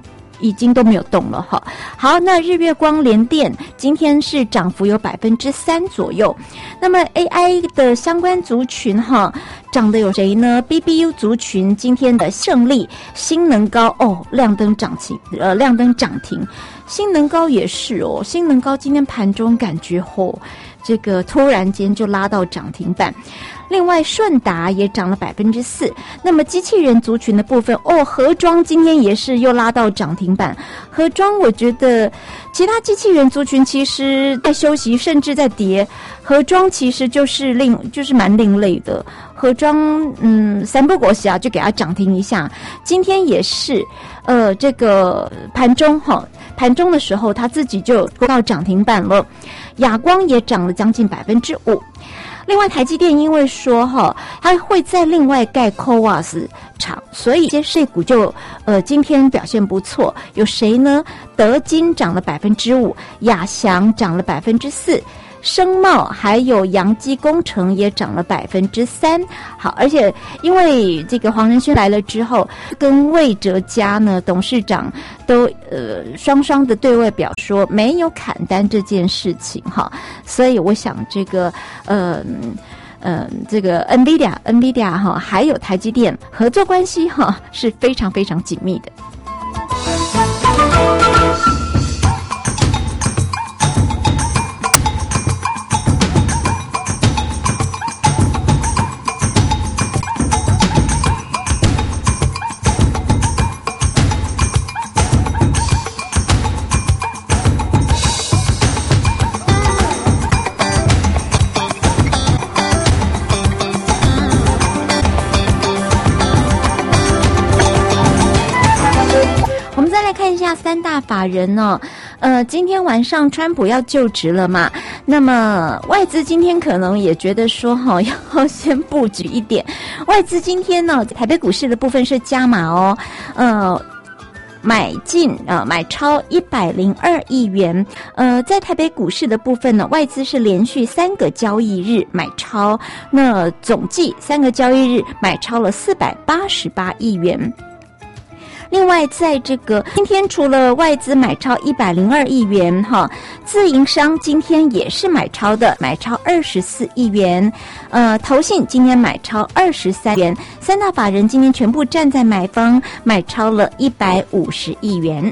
已经都没有动了哈。好，那日月光、联电今天是涨幅有百分之三左右。那么 A I 的相关族群哈，涨的有谁呢 ？B B U 族群今天的胜利、新能高哦，亮灯涨停，呃，亮灯涨停。新能高也是哦，新能高今天盘中感觉吼，这个突然间就拉到涨停板。另外，顺达也涨了百分之四。那么，机器人族群的部分，哦，盒装今天也是又拉到涨停板。盒装，我觉得其他机器人族群其实在休息，甚至在跌。盒装其实就是另就是蛮另类的。盒装，嗯，三不国侠就给它涨停一下。今天也是，呃，这个盘中哈，盘中的时候它自己就到涨停板了。亚光也涨了将近百分之五。另外，台积电因为说哈，它会在另外盖 C O A S 厂，所以这些类股就呃今天表现不错。有谁呢？德金涨了百分之五，亚翔涨了百分之四。生茂还有洋基工程也涨了百分之三。好，而且因为这个黄仁勋来了之后，跟魏哲家呢董事长都呃双双的对外表说没有砍单这件事情哈，所以我想这个呃呃这个 NVIDIA NVIDIA 哈还有台积电合作关系哈是非常非常紧密的。三大法人呢、哦，呃，今天晚上川普要就职了嘛，那么外资今天可能也觉得说哈、哦，要先布局一点。外资今天呢，台北股市的部分是加码哦，呃，买进啊、呃，买超一百零二亿元。呃，在台北股市的部分呢，外资是连续三个交易日买超，那总计三个交易日买超了四百八十八亿元。另外，在这个今天除了外资买超一百零二亿元哈，自营商今天也是买超的，买超二十四亿元。呃，投信今天买超二十三元，三大法人今天全部站在买方，买超了一百五十亿元。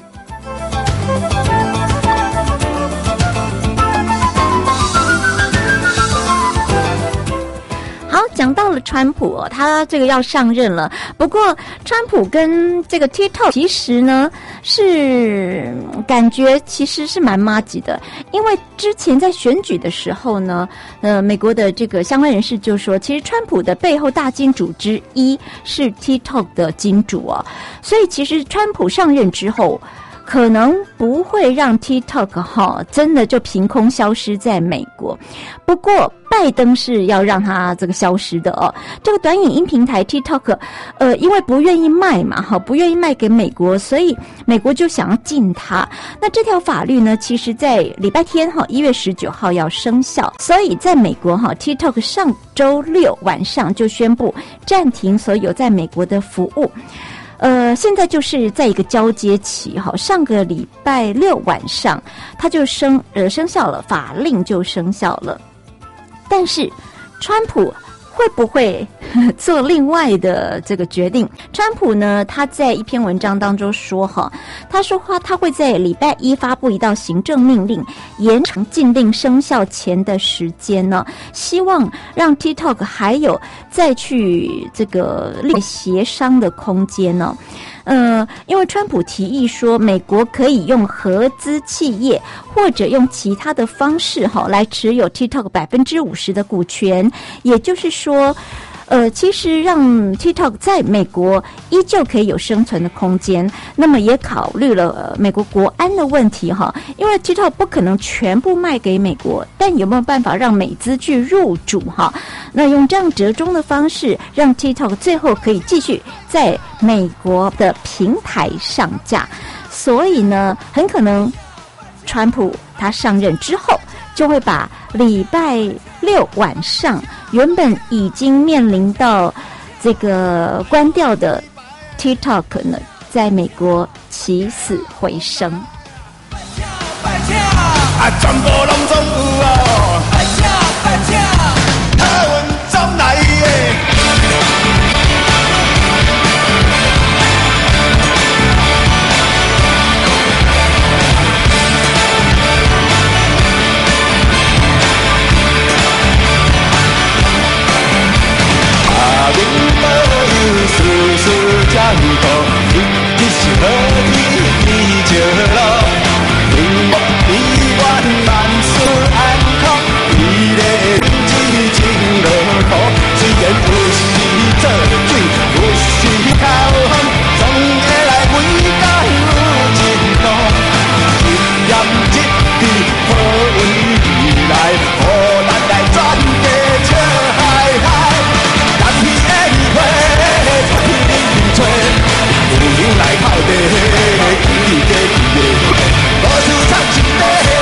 讲到了川普、哦，他这个要上任了。不过，川普跟这个 TikTok 其实呢是感觉其实是蛮麻吉的，因为之前在选举的时候呢，呃，美国的这个相关人士就说，其实川普的背后大金主之一是 TikTok 的金主哦，所以其实川普上任之后，可能不会让 TikTok 哈真的就凭空消失在美国。不过拜登是要让它这个消失的哦。这个短影音平台 TikTok 呃因为不愿意卖嘛哈，不愿意卖给美国，所以美国就想要禁它。那这条法律呢，其实在礼拜天哈一月十九号要生效，所以在美国哈 TikTok 上周六晚上就宣布暂停所有在美国的服务。呃，现在就是在一个交接期哈，上个礼拜六晚上它就生呃生效了，法令就生效了。但是川普会不会做另外的这个决定？川普呢，他在一篇文章当中说哈，他说话他会在礼拜一发布一道行政命令，延长禁令生效前的时间呢，希望让 TikTok 还有再去这个协商的空间呢。呃，因为川普提议说，美国可以用合资企业或者用其他的方式哈来持有 TikTok 百分之五十的股权，也就是说。呃，其实让 TikTok 在美国依旧可以有生存的空间，那么也考虑了、呃、美国国安的问题哈，因为 TikTok 不可能全部卖给美国，但有没有办法让美资去入主哈？那用这样折中的方式，让 TikTok 最后可以继续在美国的平台上架，所以呢，很可能川普他上任之后，就会把礼拜六晚上原本已经面临到这个关掉的 TikTok 呢， 在美国起死回生。 啊，全部拢总有哦，拜请拜请，台湾总来的。啊，恁无有事事这么多，你你是何天你就路，永无你。万事安康，你的日子真落苦。虽然有时做水，有时靠风，总会来为家有前途。一念一滴好运而来，予咱来转家笑嗨嗨。南去的花，北去的吹，有人来靠地，伊家己的，无事插一块。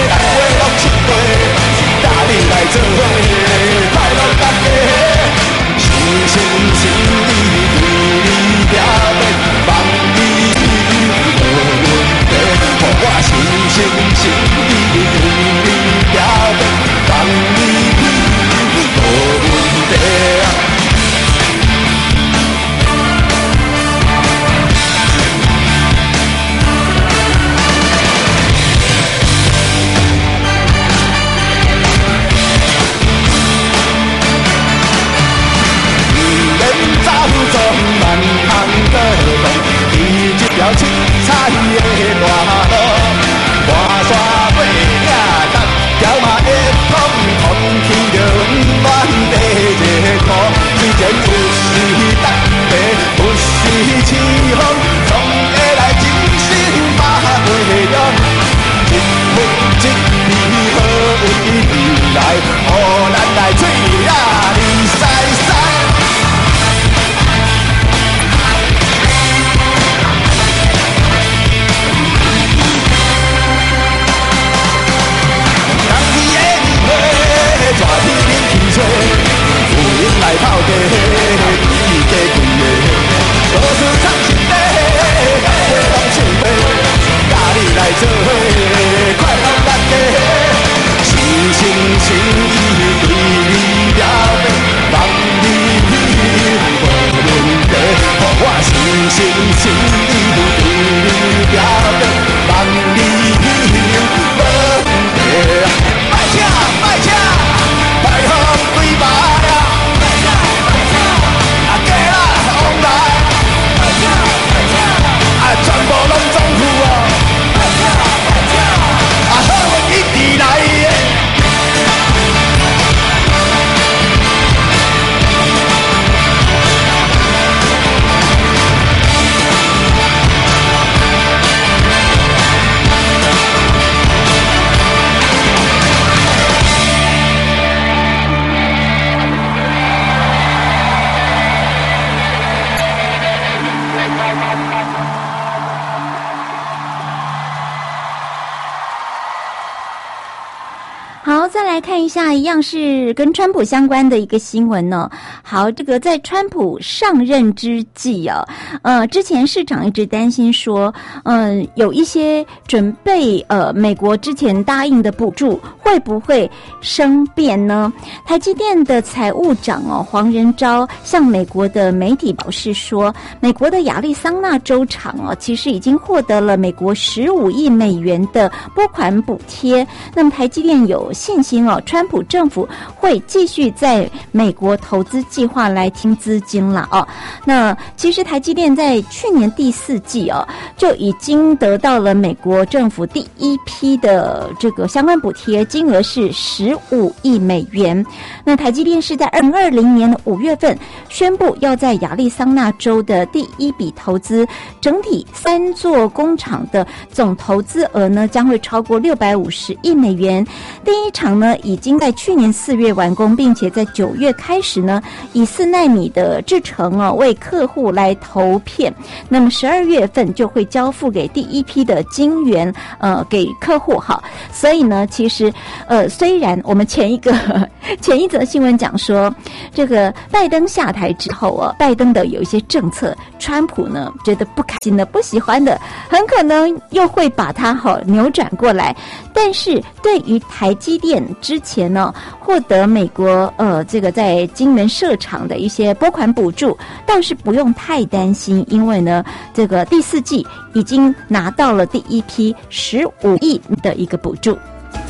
来做伙，快乐大家，心心心意为你表白，放你无问题。予我心心心意为你表白，放你无问题。万行高路，伊这条七彩的大路，跋山过岭，踏条嘛会通，空气着温暖地热苦。虽然有时打地，有时起风，总会来真心把回阳。一分一厘好运来，予咱来吹呀哩西西。大天冷气吹，有人来泡茶，伊家贵的，无事插一块，大家拢唱歌，甲你来做伙，快乐大家，心心心意对你表白，放你去无问题，予我心心心意对你表白，放你去无问题。拜请拜请。太行对马呀，啊，家啦往来，啊，全部拢总有哦，啊，好运一直来的。 好，再来看一下，一样是跟川普相关的一个新闻呢。好，这个在川普上任之际啊，呃，之前市场一直担心说，嗯、呃，有一些准备呃，美国之前答应的补助会不会生变呢？台积电的财务长哦黄仁昭向美国的媒体表示说，美国的亚利桑那州厂哦，其实已经获得了美国十五亿美元的拨款补贴。那么台积电有信心哦，川普政府会继续在美国投资计划来听资金了哦。那其实台积电在去年第四季哦，就已经得到了美国政府第一批的这个相关补贴，金额是十五亿美元。那台积电是在二零二零年的五月份宣布要在亚利桑那州的第一笔投资，整体三座工厂的总投资额呢将会超过六百五十亿美元。第一厂呢已经在去年四月完工，并且在九月开始呢以四奈米的制程哦为客户来投片，那么十二月份就会交付给第一批的晶圆呃给客户哈。所以呢，其实呃，虽然我们前一个前一则新闻讲说，这个拜登下台之后啊，拜登的有一些政策，川普呢觉得不开心的、不喜欢的，很可能又会把它哈扭转过来。但是对于台积电之前呢，获得美国呃这个在金门设厂的一些拨款补助，倒是不用太担心，因为呢，这个第四季已经拿到了第一批十五亿的一个补助。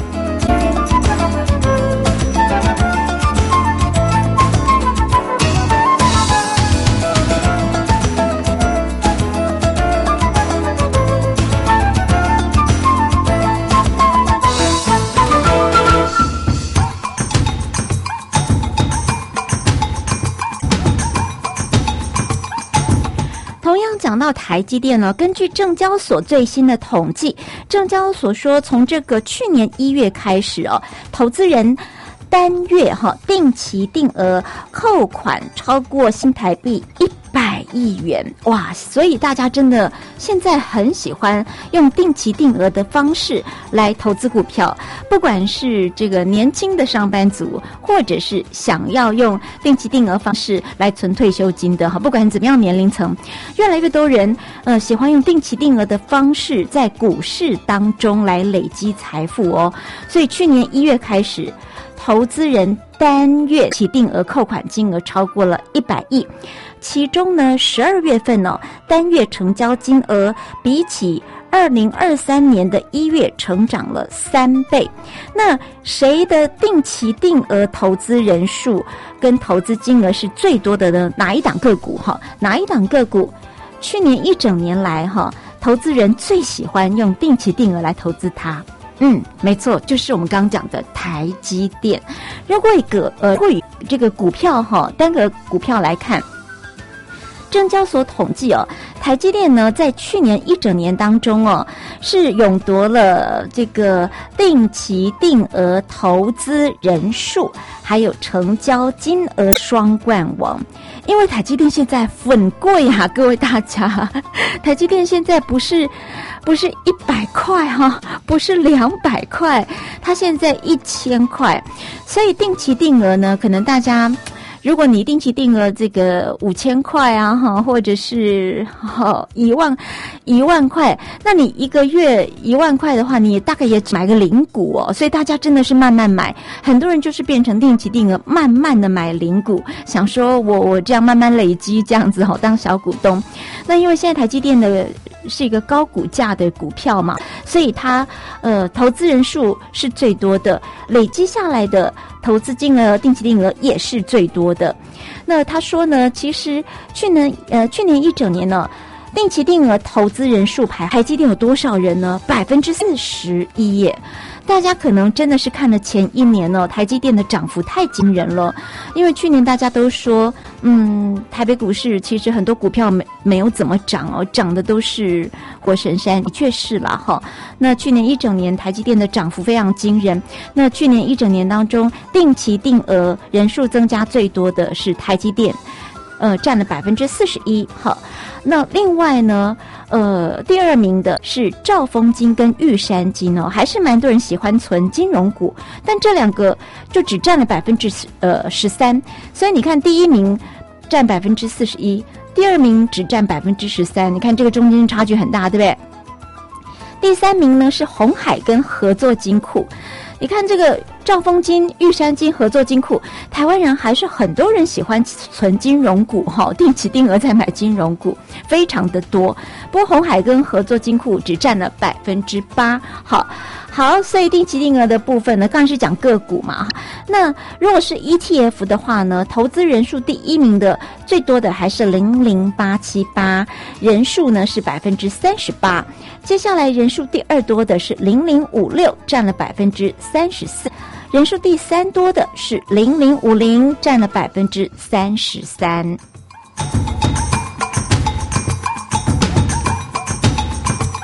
讲到台积电呢，根据证交所最新的统计，证交所说，从这个去年一月开始哦，投资人单月哈定期定额扣款超过新台币一百亿元，哇！所以大家真的现在很喜欢用定期定额的方式来投资股票，不管是这个年轻的上班族，或者是想要用定期定额方式来存退休金的哈，不管怎么样年龄层，越来越多人呃喜欢用定期定额的方式在股市当中来累积财富哦。所以去年一月开始，投资人单月起定额扣款金额超过了一百亿，其中呢，十二月份呢、哦，单月成交金额比起二零二三年的一月成长了三倍。那谁的定期定额投资人数跟投资金额是最多的呢？哪一档个股哈？哪一档个股？去年一整年来哈，投资人最喜欢用定期定额来投资它。嗯，没错，就是我们刚刚讲的台积电。如果一个呃，会以这个股票哈，单个股票来看，证交所统计哦，台积电呢在去年一整年当中哦，是勇夺了这个定期定额投资人数还有成交金额双冠王。因为台积电现在很贵啊，各位大家，台积电现在不是不是一百块哈，不是两百块，它现在一千块，所以定期定额呢，可能大家。如果你定期定额这个五千块啊哈，或者是哈一万一万块，那你一个月一万块的话，你大概也只买个零股哦。所以大家真的是慢慢买，很多人就是变成定期定额，慢慢的买零股，想说我我这样慢慢累积这样子哈，当小股东。那因为现在台积电的是一个高股价的股票嘛，所以它呃投资人数是最多的，累积下来的投资金额定期定额也是最多的。那他说呢，其实去年呃去年一整年呢，定期定额投资人数排台积电有多少人呢？百分之四十一耶。大家可能真的是看了前一年哦，台积电的涨幅太惊人了。因为去年大家都说，嗯，台北股市其实很多股票没没有怎么涨哦，涨的都是火神山，的确是啦哈。那去年一整年台积电的涨幅非常惊人。那去年一整年当中，定期定额人数增加最多的是台积电，呃，占了百分之四十一。好，那另外呢？呃，第二名的是兆丰金跟玉山金哦，还是蛮多人喜欢存金融股，但这两个就只占了百分之呃十三，所以你看第一名占百分之四十一，第二名只占百分之十三，你看这个中间差距很大，对不对？第三名呢是鸿海跟合作金库。你看这个兆丰金、玉山金、合作金库，台湾人还是很多人喜欢存金融股哈，定期定额在买金融股，非常的多。不过鸿海跟合作金库只占了百分之八。好，好，所以定期定额的部分呢，刚才是讲个股嘛。那如果是 E T F 的话呢，投资人数第一名的最多的还是零零八七八，人数呢是百分之三十八。接下来人数第二多的是零零五六，占了百分之三十四。人数第三多的是零零五零，占了百分之三十三。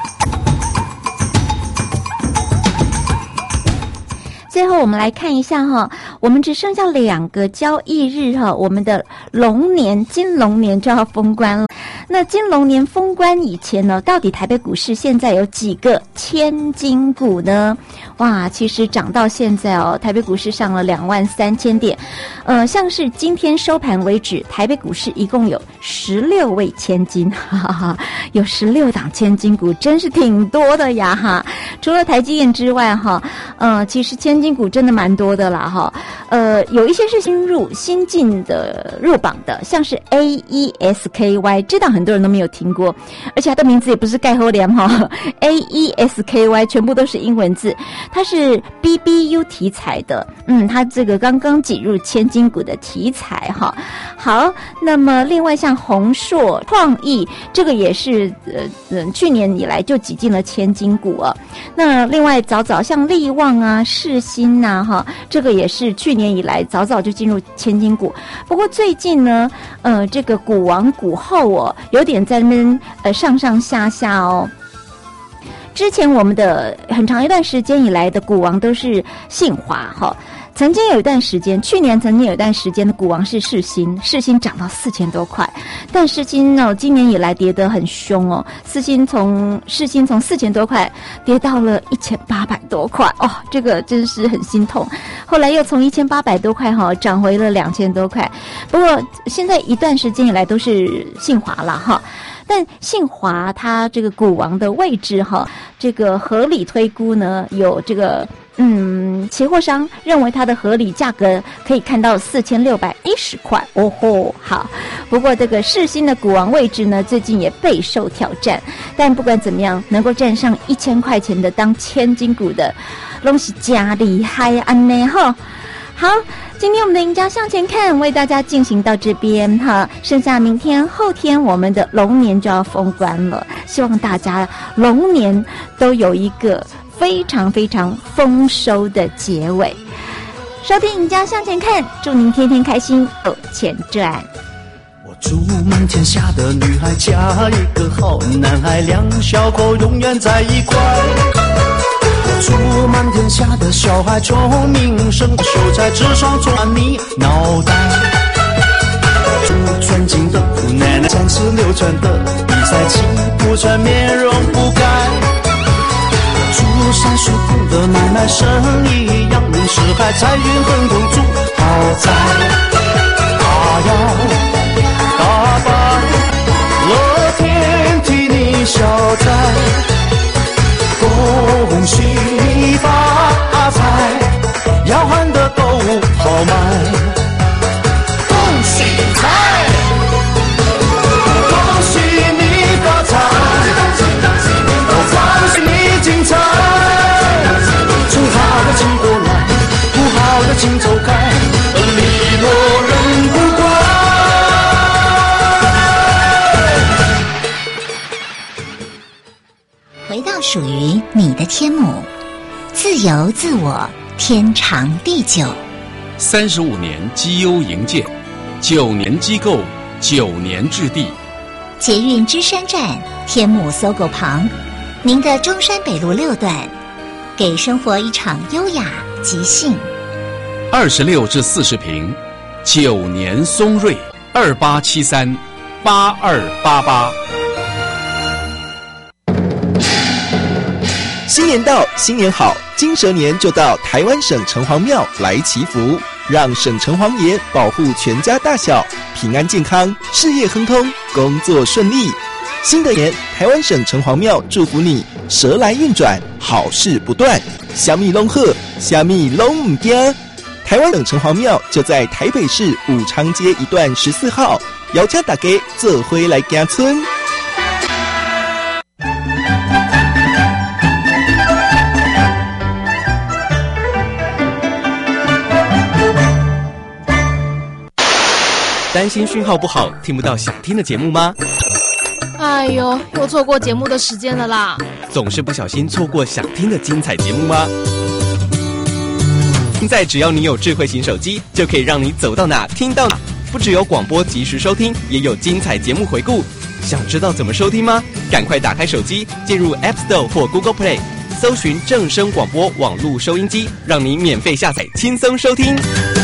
最后我们来看一下哈， 我们只剩下两个交易日哈，我们的龙年金龙年就要封关了。那金龙年封关以前呢，到底台北股市现在有几个千金股呢？哇，其实涨到现在哦，台北股市上了两万三千点，呃，像是今天收盘为止，台北股市一共有十六位千金，哈哈哈，有十六档千金股，真是挺多的呀哈。除了台积电之外哈，呃，其实千金股真的蛮多的啦哈。呃，有一些是新入新进的入榜的，像是 A E S K Y 这档很多人都没有听过，而且它的名字也不是盖后梁哈 ，A E S K Y 全部都是英文字，它是 B B U 题材的，嗯，它这个刚刚挤入千金股的题材哈。好，那么另外像宏硕创意，这个也是呃呃去年以来就挤进了千金股啊。那另外早早像力旺啊、世新呐哈，这个也是去年以来早早就进入千金股。不过最近呢，呃，这个股王股后哦，有点在那边呃上上下下哦。之前我们的很长一段时间以来的股王都是信华哈，曾经有一段时间，去年曾经有一段时间的股王是世新，世新涨到四千多块，但世新哦今年以来跌得很凶哦，世新从世新从四千多块跌到了一千八百多块哦，这个真是很心痛。后来又从一千八百多块哈、哦、涨回了两千多块，不过现在一段时间以来都是信华了哈。但信华它这个股王的位置哈，这个合理推估呢，有这个嗯，期货商认为它的合理价格可以看到四千六百一十块哦吼。好，不过这个世新的股王位置呢，最近也备受挑战。但不管怎么样，能够站上一千块钱的当千金股的，拢是加厉害安呢哈。好，今天我们的赢家向前看为大家进行到这边哈，剩下明天后天我们的龙年就要封关了，希望大家龙年都有一个非常非常丰收的结尾。收听赢家向前看，祝您天天开心有钱赚。 我祝满天下的女孩嫁一个好男孩，两小口永远在一块。我祝满天下的小孩聪明胜过秀才，智商撞你脑袋。祝尊敬的姑奶奶三十六圈的比赛气不喘，面容不改。祝三叔公的奶奶生意扬名四海，财运亨通住豪宅。他要打败乐天替你消灾，恭喜发财，要喊的都好卖。恭喜财，恭喜你发财，恭喜你精彩。出好的请过来，不好的请走开，利落人不怪。 回到属于你的天母，自由自我，天长地久。 三十五年绩优营建，九年机构，九年置地。 捷运芝山站，天母搜狗旁，您的中山北路六段，给生活一场优雅即兴。 二十六至四十平，九年松瑞，二八七三八二八八。 新年到，新年好，金蛇年就到台湾省城隍庙来祈福，让省城隍爷保护全家大小平安健康，事业亨通，工作顺利。新的年，台湾省城隍庙祝福你蛇来运转，好事不断，虾米拢好，虾米拢唔惊。台湾省城隍庙就在台北市武昌街一段十四号，邀请大家做伙来行村。 担心讯号不好，听不到想听的节目吗？ 哎呦，又错过节目的时间了啦！ 总是不小心错过想听的精彩节目吗？现在只要你有智慧型手机，就可以让你走到哪听到哪。不只有广播及时收听，也有精彩节目回顾。想知道怎么收听吗？赶快打开手机，进入 App Store 或 Google Play， 搜寻正声广播网络收音机，让你免费下载，轻松收听。